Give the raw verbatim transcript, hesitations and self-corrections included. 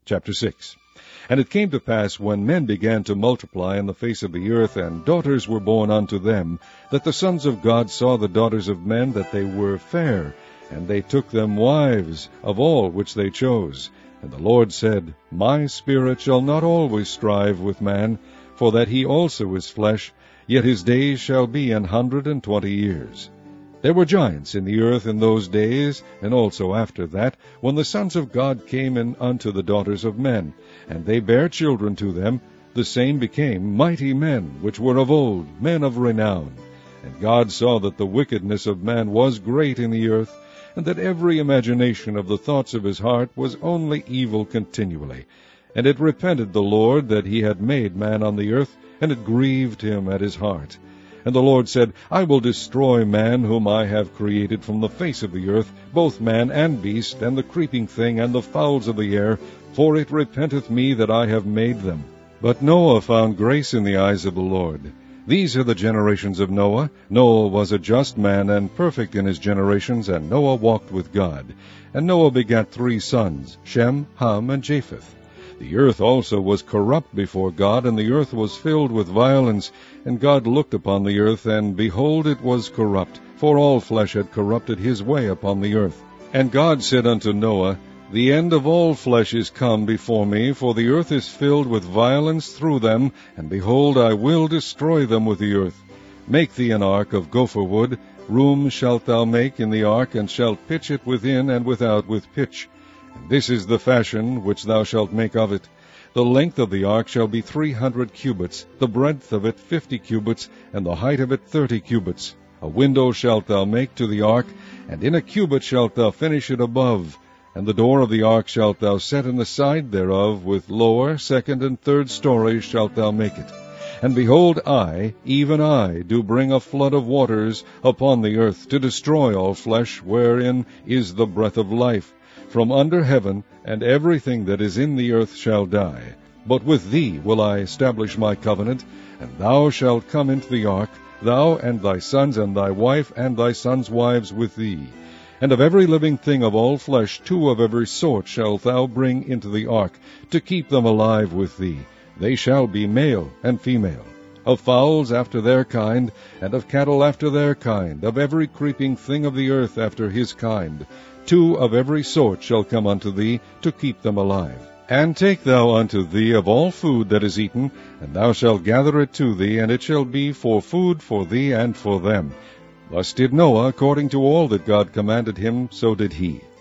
Chapter six. And it came to pass, when men began to multiply in the face of the earth, and daughters were born unto them, that the sons of God saw the daughters of men, that they were fair, and they took them wives of all which they chose. And the Lord said, My spirit shall not always strive with man, for that he also is flesh, yet his days shall be an hundred and twenty years. There were giants in the earth in those days, and also after that, when the sons of God came in unto the daughters of men, and they bare children to them, the same became mighty men, which were of old, men of renown. And God saw that the wickedness of man was great in the earth, and that every imagination of the thoughts of his heart was only evil continually. And it repented the Lord that he had made man on the earth, and it grieved him at his heart. And the Lord said, I will destroy man whom I have created from the face of the earth, both man and beast, and the creeping thing, and the fowls of the air, for it repenteth me that I have made them. But Noah found grace in the eyes of the Lord. These are the generations of Noah. Noah was a just man, and perfect in his generations, and Noah walked with God. And Noah begat three sons, Shem, Ham, and Japheth. The earth also was corrupt before God, and the earth was filled with violence. And God looked upon the earth, and behold, it was corrupt, for all flesh had corrupted his way upon the earth. And God said unto Noah, The end of all flesh is come before me, for the earth is filled with violence through them, and behold, I will destroy them with the earth. Make thee an ark of gopher wood. Room shalt thou make in the ark, and shalt pitch it within and without with pitch. And this is the fashion which thou shalt make of it. The length of the ark shall be three hundred cubits, the breadth of it fifty cubits, and the height of it thirty cubits. A window shalt thou make to the ark, and in a cubit shalt thou finish it above. And the door of the ark shalt thou set in the side thereof, with lower, second, and third stories shalt thou make it. And behold, I, even I, do bring a flood of waters upon the earth, to destroy all flesh, wherein is the breath of life, from under heaven, and everything that is in the earth shall die. But with thee will I establish my covenant, and thou shalt come into the ark, thou and thy sons and thy wife and thy sons' wives with thee. And of every living thing of all flesh two of every sort shalt thou bring into the ark, to keep them alive with thee. They shall be male and female. Of fowls after their kind, and of cattle after their kind, of every creeping thing of the earth after his kind. Two of every sort shall come unto thee, to keep them alive. And take thou unto thee of all food that is eaten, and thou shalt gather it to thee, and it shall be for food for thee and for them. Thus did Noah, according to all that God commanded him, so did he.